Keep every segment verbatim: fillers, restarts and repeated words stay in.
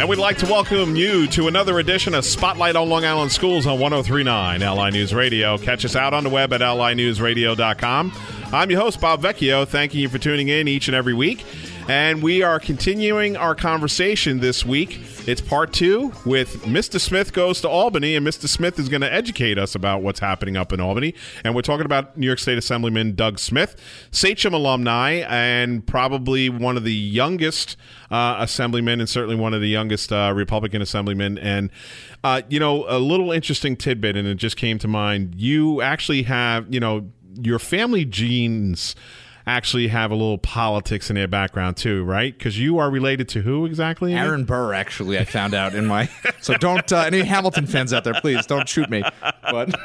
And we'd like to welcome you to another edition of Spotlight on Long Island Schools on one oh three point nine L I News Radio. Catch us out on the web at L I news radio dot com. I'm your host, Bob Vecchio. Thanking you for tuning in each and every week. And we are continuing our conversation this week. It's part two with Mister Smith Goes to Albany, and Mister Smith is going to educate us about what's happening up in Albany. And we're talking about New York State Assemblyman Doug Smith, Sachem alumni, and probably one of the youngest uh, assemblymen, and certainly one of the youngest uh, Republican assemblymen. And, uh, you know, a little interesting tidbit, and it just came to mind. You actually have, you know, your family genes actually have a little politics in their background too, right? Because you are related to who exactly? Aaron Burr, actually, I found out in my... So don't, uh, any Hamilton fans out there, please, don't shoot me. But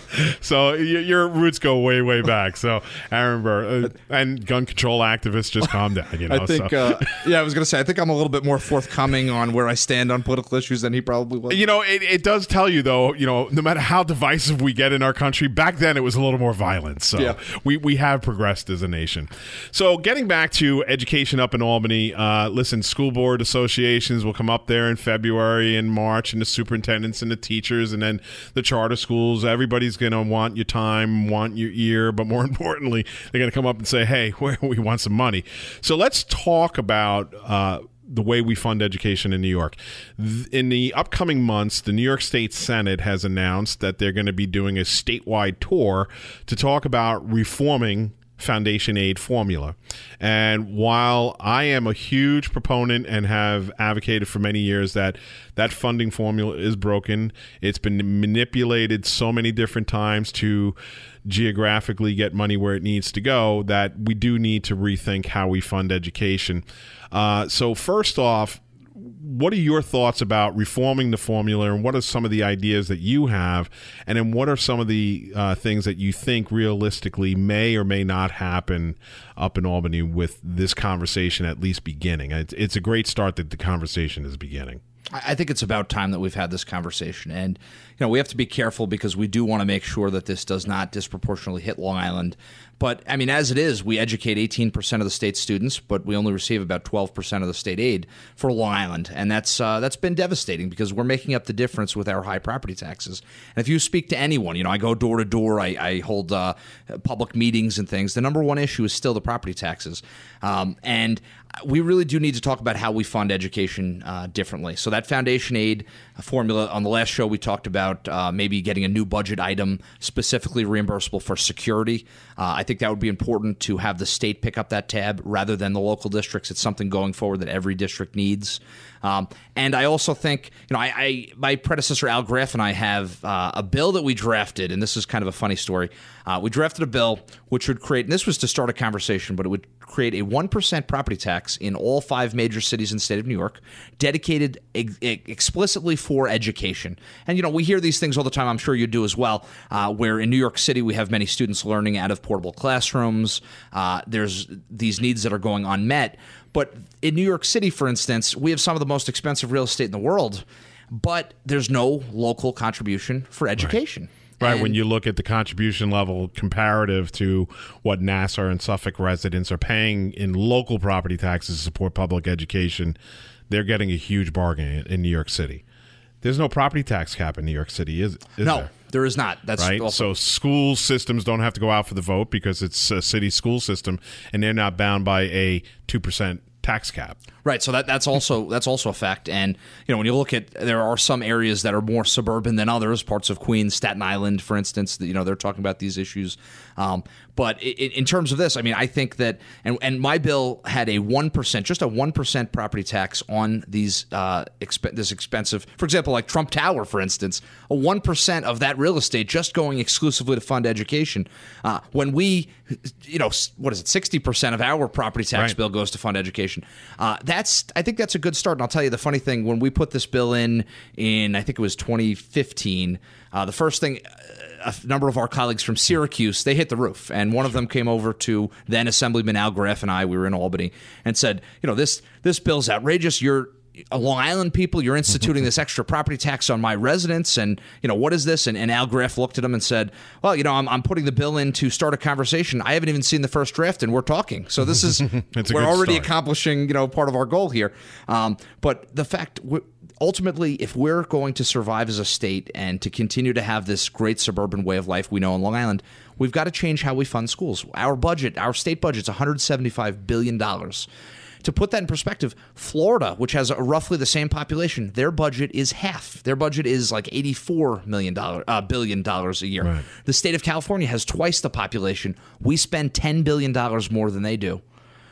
So your roots go way, way back. So Aaron Burr, uh, and gun control activists, just calm down, you know? I think, so. uh, yeah, I was going to say, I think I'm a little bit more forthcoming on where I stand on political issues than he probably was. You know, it, it does tell you, though, you know, no matter how divisive we get in our country, back then it was a little more violent. So yeah. we, we have progressed as a nation. So getting back to education up in Albany, uh, listen, school board associations will come up there in February and March, and the superintendents and the teachers, and then the charter schools. Everybody's going to want your time, want your ear, but more importantly, they're going to come up and say, hey, we want some money. So let's talk about uh, the way we fund education in New York. In the upcoming months, the New York State Senate has announced that they're going to be doing a statewide tour to talk about reforming foundation aid formula. And while I am a huge proponent and have advocated for many years that that funding formula is broken, it's been manipulated so many different times to geographically get money where it needs to go, that we do need to rethink how we fund education. Uh, so first off, what are your thoughts about reforming the formula, and what are some of the ideas that you have? And then what are some of the uh, things that you think realistically may or may not happen up in Albany with this conversation at least beginning? It's, it's a great start that the conversation is beginning. I think it's about time that we've had this conversation. And, you know, we have to be careful because we do want to make sure that this does not disproportionately hit Long Island. But, I mean, as it is, we educate eighteen percent of the state's students, but we only receive about twelve percent of the state aid for Long Island. And that's uh, that's been devastating because we're making up the difference with our high property taxes. And if you speak to anyone, you know, I go door to door, I, I hold uh, public meetings and things. The number one issue is still the property taxes. Um, and we really do need to talk about how we fund education uh, differently. So that foundation aid formula, on the last show we talked about uh, maybe getting a new budget item specifically reimbursable for security. Uh, I think that would be important to have the state pick up that tab rather than the local districts. It's something going forward that every district needs. Um, and I also think, you know, I, I my predecessor Al Graff and I have uh, a bill that we drafted, and this is kind of a funny story. Uh, we drafted a bill which would create, and this was to start a conversation, but it would create a one percent property tax in all five major cities in the state of New York, dedicated ex- explicitly for education. And, you know, we hear these things all the time, I'm sure you do as well, uh, where in New York City we have many students learning out of portable classrooms. Uh, there's these needs that are going unmet. But in New York City, for instance, we have some of the most expensive real estate in the world, but there's no local contribution for education. Right. Right, and when you look at the contribution level comparative to what Nassau and Suffolk residents are paying in local property taxes to support public education, they're getting a huge bargain in New York City. There's no property tax cap in New York City, is, is no, there? there is not. That's right. Also- so school systems don't have to go out for the vote because it's a city school system, and they're not bound by a two percent tax cap. Right, so that that's also that's also a fact. And, you know, when you look at, there are some areas that are more suburban than others, parts of Queens, Staten Island, for instance, you know, they're talking about these issues. Um, but in, in terms of this, I mean, I think that, and, and my bill had a one percent, just a one percent property tax on these uh, exp- this expensive, for example, like Trump Tower, for instance, a one percent of that real estate just going exclusively to fund education. Uh, when we, you know, what is it, sixty percent of our property tax right. bill goes to fund education. Uh, That's, I think that's a good start. And I'll tell you the funny thing, when we put this bill in, in, I think it was twenty fifteen, uh, the first thing, a number of our colleagues from Syracuse, they hit the roof. And one of them came over to then Assemblyman Al Graff and I, we were in Albany, and said, you know, this, this bill's outrageous. You're, uh, Long Island people, you're instituting this extra property tax on my residents, and you know what is this? And, and Al Graff looked at him and said, "Well, you know, I'm, I'm putting the bill in to start a conversation. I haven't even seen the first draft, and we're talking. So this is we're already start. accomplishing, you know, part of our goal here. Um, but the fact, ultimately, if we're going to survive as a state and to continue to have this great suburban way of life we know on Long Island, we've got to change how we fund schools. Our budget, our state budget, is one hundred seventy-five billion dollars. To put that in perspective, Florida, which has a, roughly the same population, their budget is half. Their budget is like eighty-four million dollars, uh, billion dollars a year. Right. The state of California has twice the population. We spend ten billion dollars more than they do.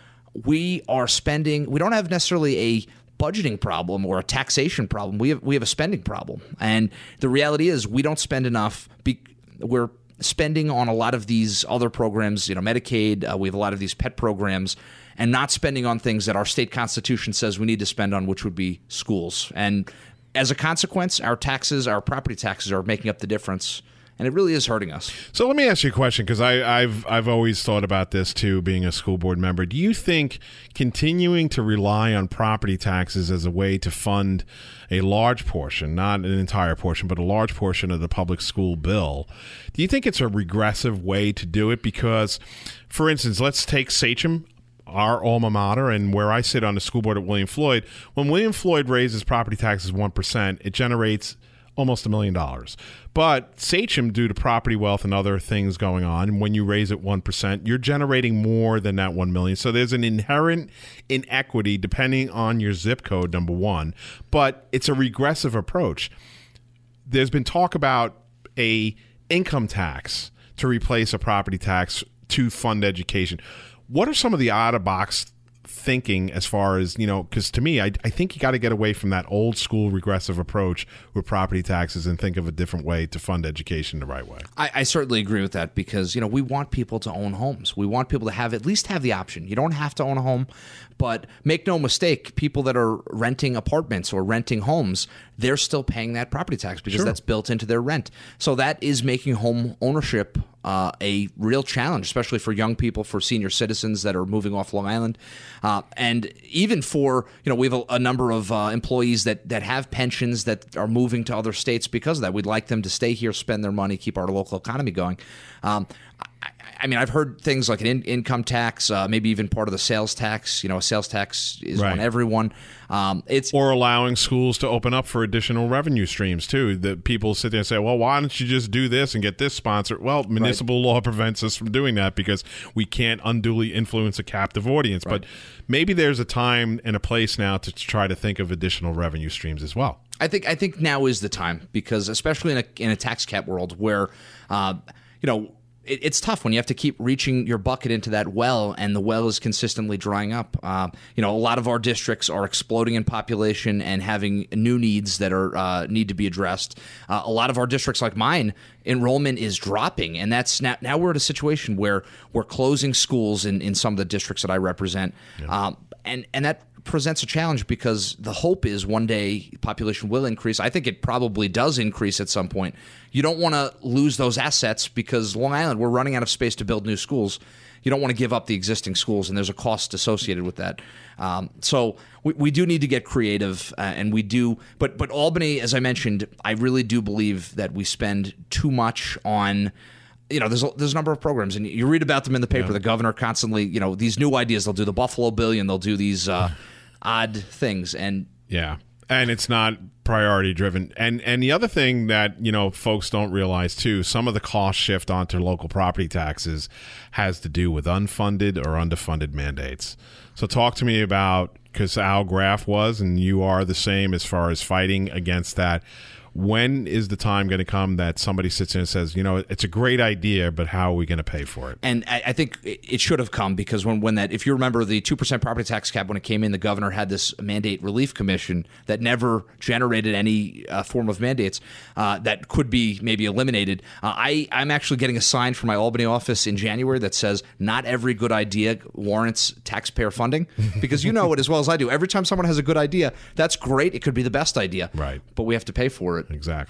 We are spending, we don't have necessarily a budgeting problem or a taxation problem. We have we have a spending problem. And the reality is we don't spend enough. Be, we're spending on a lot of these other programs, you know, Medicaid. Uh, we have a lot of these pet programs, and not spending on things that our state constitution says we need to spend on, which would be schools. And as a consequence, our taxes, our property taxes, are making up the difference. And it really is hurting us. So let me ask you a question, because I've I've always thought about this too, being a school board member. Do you think continuing to rely on property taxes as a way to fund a large portion, not an entire portion, but a large portion of the public school bill, do you think it's a regressive way to do it? Because, for instance, let's take Sachem, our alma mater, and where I sit on the school board at William Floyd. When William Floyd raises property taxes one percent, it generates almost a million dollars. But Sachem, due to property wealth and other things going on, when you raise it one percent, you're generating more than that one million dollars. So there's an inherent inequity depending on your zip code, number one. But it's a regressive approach. There's been talk about a income tax to replace a property tax to fund education. What are some of the out-of-box thinking as far as, you know, because to me, I, I think you got to get away from that old school regressive approach with property taxes and think of a different way to fund education the right way. I, I certainly agree with that, because, you know, we want people to own homes. We want people to have at least have the option. You don't have to own a home, but make no mistake, people that are renting apartments or renting homes, they're still paying that property tax because sure. that's built into their rent. So that is making home ownership Uh, a real challenge, especially for young people, for senior citizens that are moving off Long Island, uh, and even for, you know, we have a, a number of uh, employees that that have pensions that are moving to other states because of that. We'd like them to stay here, spend their money, keep our local economy going. Um, I, I mean, I've heard things like an in, income tax, uh, maybe even part of the sales tax. You know, a sales tax is right. on everyone. Um, it's or allowing schools to open up for additional revenue streams too. That people sit there and say, "Well, why don't you just do this and get this sponsored?" Well, municipal right. law prevents us from doing that because we can't unduly influence a captive audience. Right. But maybe there's a time and a place now to try to think of additional revenue streams as well. I think I think now is the time, because especially in a in a tax cap world where, uh, you know. It's tough when you have to keep reaching your bucket into that well, and the well is consistently drying up. Uh, you know, a lot of our districts are exploding in population and having new needs that are uh, need to be addressed. Uh, a lot of our districts, like mine, enrollment is dropping, and that's now, now we're at a situation where we're closing schools in, in some of the districts that I represent, yeah. um, and and that presents a challenge, because the hope is one day population will increase. I think it probably does increase at some point. You don't want to lose those assets, because Long Island, we're running out of space to build new schools. You don't want to give up the existing schools, and there's a cost associated with that. Um, so we, we do need to get creative, uh, and we do. But but Albany, as I mentioned, I really do believe that we spend too much on. You know, there's a, there's a number of programs, and you read about them in the paper. Yeah. The governor constantly, you know, these new ideas. They'll do the Buffalo Billion. They'll do these uh, odd things, and yeah, and it's not priority driven. And and the other thing that, you know, folks don't realize too, some of the cost shift onto local property taxes has to do with unfunded or underfunded mandates. So talk to me about, because Al Graff was, and you are the same as far as fighting against that. When is the time going to come that somebody sits in and says, you know, it's a great idea, but how are we going to pay for it? And I, I think it should have come, because when, when that, if you remember the two percent property tax cap, when it came in, the governor had this mandate relief commission that never generated any uh, form of mandates uh, that could be maybe eliminated. Uh, I, I'm actually getting a sign from my Albany office in January that says not every good idea warrants taxpayer funding, because you know it as well as I do. Every time someone has a good idea, that's great. It could be the best idea. Right. But we have to pay for it. Exactly.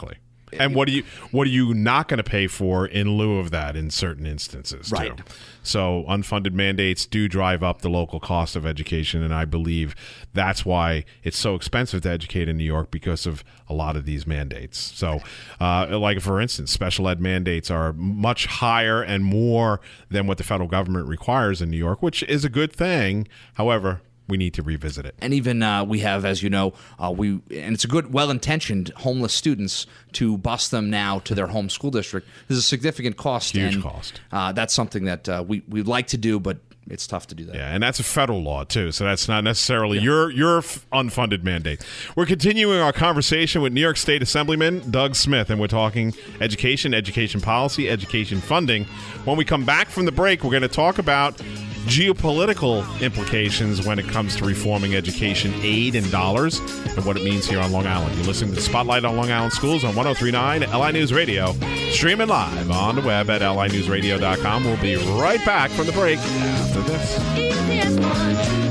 And what are you what are you not going to pay for in lieu of that in certain instances, right. too? So unfunded mandates do drive up the local cost of education, and I believe that's why it's so expensive to educate in New York, because of a lot of these mandates. So, uh, like, for instance, special ed mandates are much higher and more than what the federal government requires in New York, which is a good thing. However, we need to revisit it. And even uh, we have, as you know, uh, we and it's a good, well-intentioned homeless students to bus them now to their home school district. There's a significant cost. Huge and, cost. Uh, that's something that uh, we we'd like to do, but it's tough to do that. Yeah, and that's a federal law, too, so that's not necessarily yeah. your your f- unfunded mandate. We're continuing our conversation with New York State Assemblyman Doug Smith, and we're talking education, education policy, education funding. When we come back from the break, we're going to talk about geopolitical implications when it comes to reforming education aid and dollars and what it means here on Long Island. You're listening to Spotlight on Long Island Schools on one oh three point nine L I News Radio, streaming live on the web at L I news radio dot com. We'll be right back from the break after this.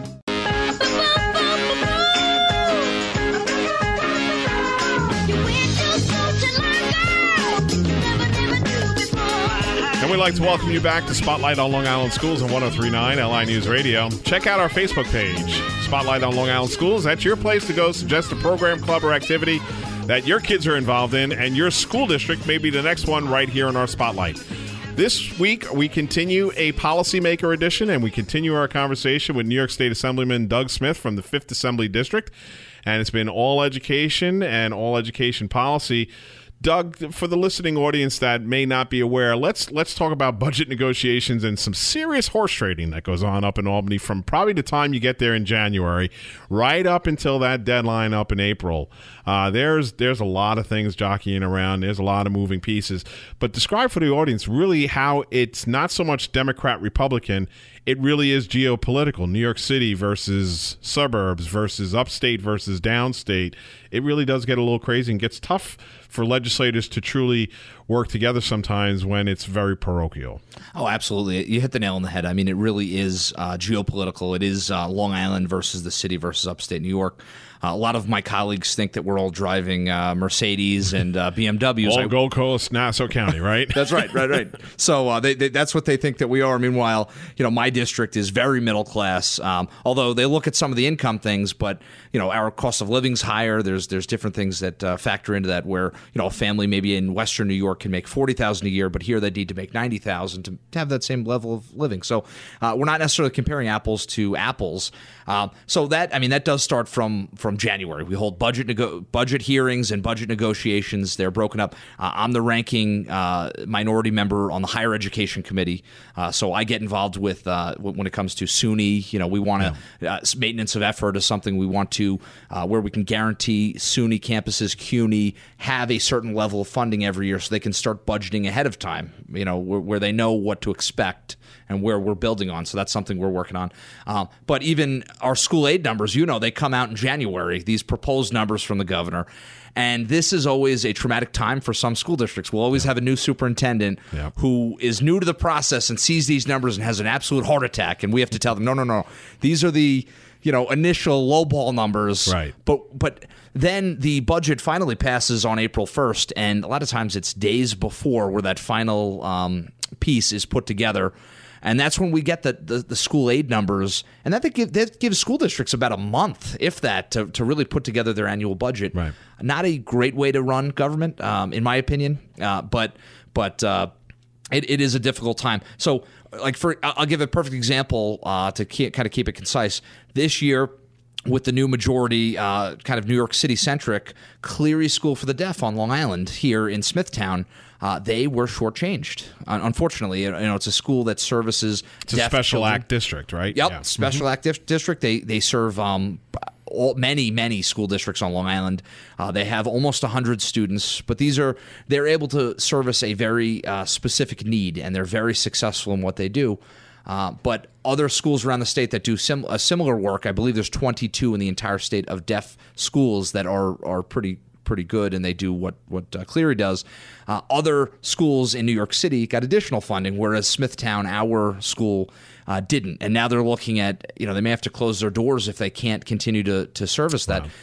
And we'd like to welcome you back to Spotlight on Long Island Schools on one oh three point nine L I News Radio. Check out our Facebook page, Spotlight on Long Island Schools. That's your place to go. Suggest a program, club, or activity that your kids are involved in, and your school district may be the next one right here in our Spotlight. This week, we continue a policymaker edition, and we continue our conversation with New York State Assemblyman Doug Smith from the fifth Assembly District. And it's been all education and all education policy. Doug, for the listening audience that may not be aware, let's let's talk about budget negotiations and some serious horse trading that goes on up in Albany from probably the time you get there in January right up until that deadline up in April. Uh, there's there's a lot of things jockeying around. There's a lot of moving pieces. But describe for the audience really how it's not so much Democrat-Republican. It really is geopolitical. New York City versus suburbs versus upstate versus downstate. It really does get a little crazy and gets tough for legislators to truly work together sometimes when it's very parochial. Oh, absolutely. You hit the nail on the head. I mean, it really is uh, geopolitical. It is uh, Long Island versus the city versus upstate New York. Uh, a lot of my colleagues think that we're all driving uh, Mercedes and uh, B M Ws. All I, Gold Coast, Nassau County, right? That's right, right, right. So uh, they, they, that's what they think that we are. Meanwhile, you know, my district is very middle class. Um, although they look at some of the income things, but you know, our cost of living's higher. There's there's different things that uh, factor into that. Where you know, a family maybe in Western New York can make forty thousand a year, but here they need to make ninety thousand to, to have that same level of living. So uh, we're not necessarily comparing apples to apples. Um, so that I mean, that does start from from January. We hold budget nego- budget hearings and budget negotiations. They're broken up. Uh, I'm the ranking uh, minority member on the Higher Education Committee, uh, so I get involved with uh, when it comes to SUNY. You know, we want to yeah. uh, maintenance of effort is something we want to uh, where we can guarantee SUNY campuses, CUNY, have a certain level of funding every year, so they can start budgeting ahead of time. You know, where, where they know what to expect and where we're building on. So that's something we're working on. Um, but even our school aid numbers, you know, they come out in January, these proposed numbers from the governor. And this is always a traumatic time for some school districts. We'll always have a new superintendent yeah. who is new to the process and sees these numbers and has an absolute heart attack. And we have to tell them, no, no, no. These are the, you know, initial lowball numbers. Right. But, but then the budget finally passes on April first. And a lot of times it's days before where that final um, piece is put together. And that's when we get the, the, the school aid numbers. And that, give, that gives school districts about a month, if that, to, to really put together their annual budget. Right. Not a great way to run government, um, in my opinion. Uh, but but uh, it, it is a difficult time. So, like for I'll give a perfect example uh, to keep, kind of keep it concise. This year, with the new majority, uh, kind of New York City-centric, Cleary School for the Deaf on Long Island here in Smithtown, uh, they were shortchanged. Uh, unfortunately, you know, it's a school that services It's a deaf special children. act district, right? Yep, Yeah. special mm-hmm. act dif- district. They they serve um, all, many many school districts on Long Island. Uh, they have almost one hundred students, but these are they're able to service a very uh, specific need, and they're very successful in what they do. Uh, but other schools around the state that do sim- a similar work, I believe there's twenty-two in the entire state of deaf schools that are are pretty pretty good, and they do what what uh, Cleary does. Uh, other schools in New York City got additional funding, whereas Smithtown, our school, uh, didn't. And now they're looking at, you know, they may have to close their doors if they can't continue to to service that. Wow.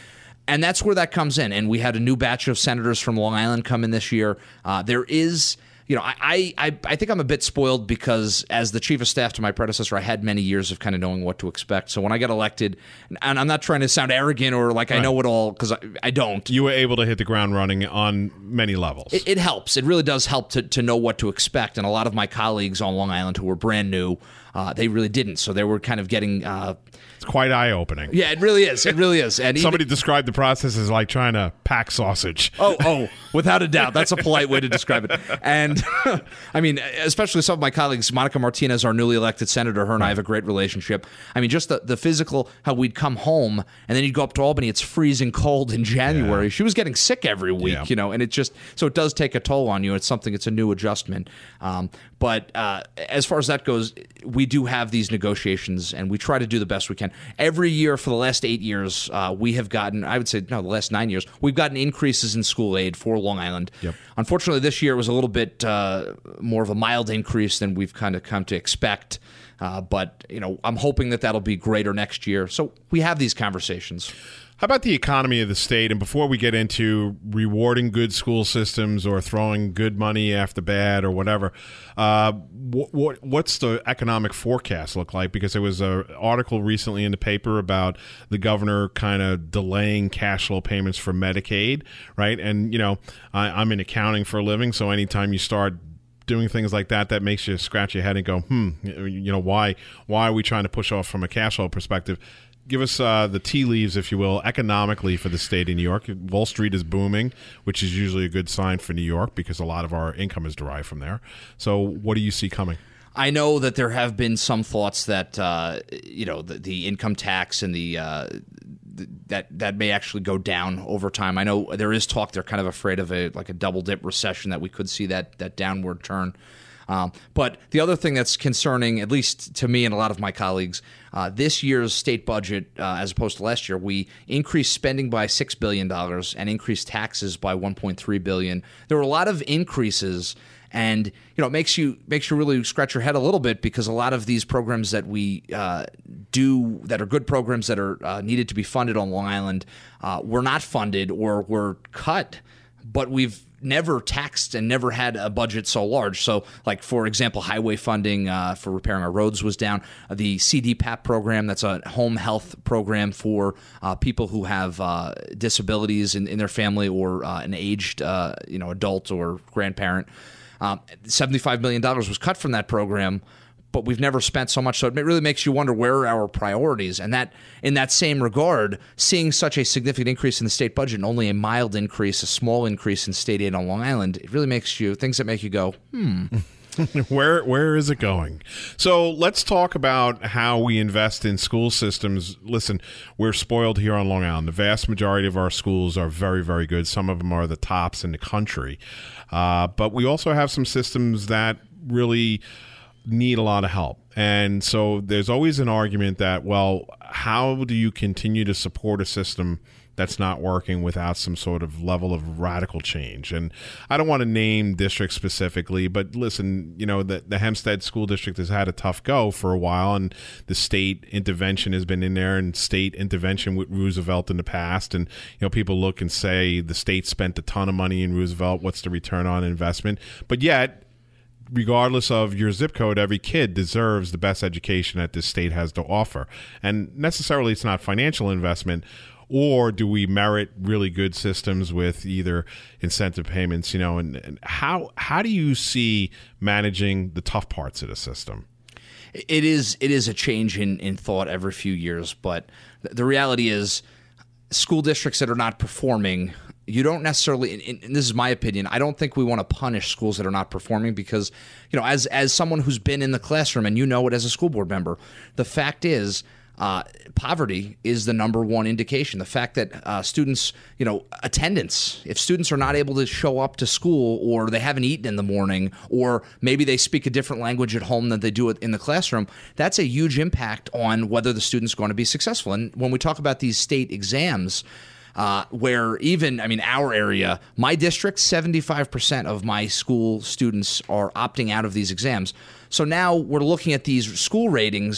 And that's where that comes in. And we had a new batch of senators from Long Island come in this year. Uh, there is, you know, I, I I think I'm a bit spoiled because as the chief of staff to my predecessor, I had many years of kind of knowing what to expect. So when I got elected, and I'm not trying to sound arrogant or like right. I know it all, because I, I don't. You were able to hit the ground running on many levels. It, it helps. It really does help to, to know what to expect. And a lot of my colleagues on Long Island who were brand new, uh, they really didn't. So they were kind of getting... Uh, It's quite eye-opening. Yeah, it really is. It really is. And somebody even, described the process as like trying to pack sausage. Oh, oh, without a doubt. That's a polite way to describe it. And I mean, especially some of my colleagues, Monica Martinez, our newly elected senator, her and I have a great relationship. I mean, just the, the physical, how we'd come home and then you'd go up to Albany, it's freezing cold in January. Yeah. She was getting sick every week, yeah. you know, and it just, so it does take a toll on you. It's something, it's a new adjustment. Um, but uh, as far as that goes, we do have these negotiations and we try to do the best we can. Every year for the last eight years, uh, we have gotten, I would say, no, the last nine years, we've gotten increases in school aid for Long Island. Yep. Unfortunately, this year was a little bit uh, more of a mild increase than we've kind of come to expect. Uh, but, you know, I'm hoping that that'll be greater next year. So we have these conversations. How about the economy of the state? And before we get into rewarding good school systems or throwing good money after bad or whatever, uh, what, what what's the economic forecast look like? Because there was an article recently in the paper about the governor kind of delaying cash flow payments for Medicaid, right? And, you know, I, I'm in accounting for a living, so anytime you start doing things like that, that makes you scratch your head and go, hmm, you know, why why are we trying to push off from a cash flow perspective? Give us uh, the tea leaves, if you will, economically for the state of New York. Wall Street is booming, which is usually a good sign for New York because a lot of our income is derived from there. So what do you see coming? I know that there have been some thoughts that, uh, you know, the, the income tax and the uh, th- that that may actually go down over time. I know there is talk. They're kind of afraid of a like a double dip recession, that we could see that that downward turn. Um, but the other thing that's concerning, at least to me and a lot of my colleagues, uh, this year's state budget, uh, as opposed to last year, we increased spending by six billion dollars and increased taxes by one point three billion dollars. There were a lot of increases, and you know, it makes you makes you really scratch your head a little bit, because a lot of these programs that we uh, do that are good programs that are uh, needed to be funded on Long Island uh, were not funded or were cut, but we've never taxed and never had a budget so large. So, like, for example, highway funding uh, for repairing our roads was down. Uh, the C D P A P program, that's a home health program for uh, people who have uh, disabilities in, in their family, or uh, an aged uh, you know adult or grandparent. Um, seventy-five million dollars was cut from that program, but we've never spent so much. So it really makes you wonder, where are our priorities? And that, in that same regard, seeing such a significant increase in the state budget and only a mild increase, a small increase in state aid on Long Island, it really makes you, things that make you go, hmm. where where is it going? So let's talk about how we invest in school systems. Listen, we're spoiled here on Long Island. The vast majority of our schools are very, very good. Some of them are the tops in the country. Uh, but we also have some systems that really need a lot of help. And so there's always an argument that, well, how do you continue to support a system that's not working without some sort of level of radical change? And I don't want to name districts specifically, but listen, you know, the, the Hempstead School District has had a tough go for a while, and the state intervention has been in there, and state intervention with Roosevelt in the past. And, you know, people look and say the state spent a ton of money in Roosevelt. What's the return on investment? But yet, regardless of your zip code, every kid deserves the best education that this state has to offer. And necessarily it's not financial investment. Or do we merit really good systems with either incentive payments, you know, and, and how how do you see managing the tough parts of the system? It is it is a change in, in thought every few years, but the reality is school districts that are not performing, you don't necessarily, and this is my opinion, I don't think we want to punish schools that are not performing, because, you know, as as someone who's been in the classroom, and you know it as a school board member, the fact is, Uh, poverty is the number one indication. The fact that uh, students, you know, attendance, if students are not able to show up to school, or they haven't eaten in the morning, or maybe they speak a different language at home than they do it in the classroom, that's a huge impact on whether the student's going to be successful. And when we talk about these state exams, Uh, where even, I mean, our area, my district, seventy-five percent of my school students are opting out of these exams. So now we're looking at these school ratings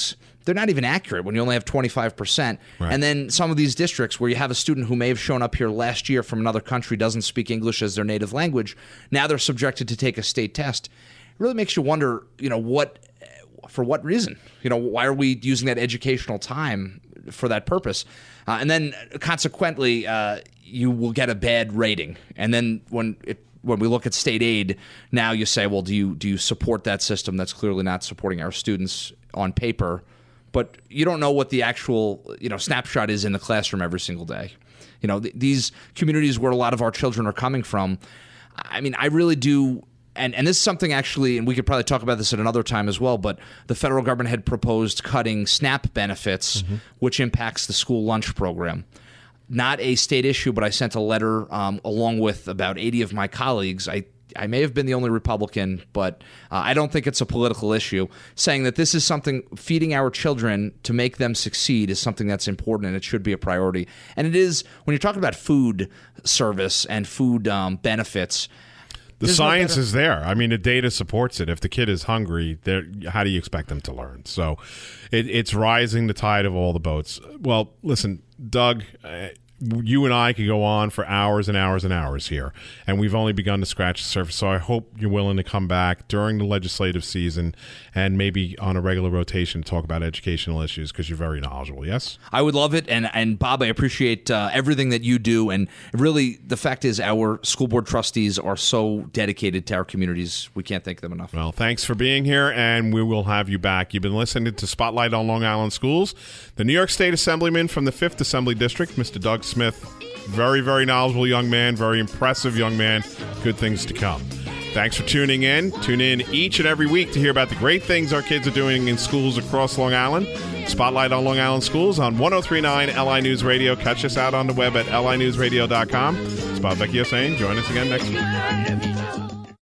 they're not even accurate when you only have twenty-five percent. Right. And then some of these districts where you have a student who may have shown up here last year from another country, doesn't speak English as their native language, now they're subjected to take a state test. It really makes you wonder, you know, what, for what reason? You know, why are we using that educational time for that purpose? Uh, and then consequently, uh, you will get a bad rating. And then when it when we look at state aid, now you say, well, do you do you support that system that's clearly not supporting our students on paper? But you don't know what the actual, you know, snapshot is in the classroom every single day. You know, th- these communities where a lot of our children are coming from, I mean, I really do. And and this is something actually, and we could probably talk about this at another time as well, but the federal government had proposed cutting SNAP benefits, mm-hmm. which impacts the school lunch program. Not a state issue, but I sent a letter um, along with about eighty of my colleagues. I I may have been the only Republican, but uh, I don't think it's a political issue, saying that this is something, feeding our children to make them succeed is something that's important and it should be a priority. And it is, when you're talking about food service and food um, benefits, the science is there. I mean, the data supports it. If the kid is hungry, how do you expect them to learn? So it, it's rising the tide of all the boats. Well, listen, Doug, uh, you and I could go on for hours and hours and hours here, and we've only begun to scratch the surface. So I hope you're willing to come back during the legislative season and maybe on a regular rotation to talk about educational issues, because you're very knowledgeable. Yes, I would love it. And and Bob, I appreciate uh, everything that you do. And really, the fact is, our school board trustees are so dedicated to our communities. We can't thank them enough. Well, thanks for being here, and we will have you back. You've been listening to Spotlight on Long Island Schools. The New York State Assemblyman from the fifth Assembly District, Mister Doug Smith. Very, very knowledgeable young man, very impressive young man. Good things to come. Thanks for tuning in. Tune in each and every week to hear about the great things our kids are doing in schools across Long Island. Spotlight on Long Island Schools on one oh three point nine L I News Radio. Catch us out on the web at L I news radio dot com. It's Bob Vecchio saying join us again next week.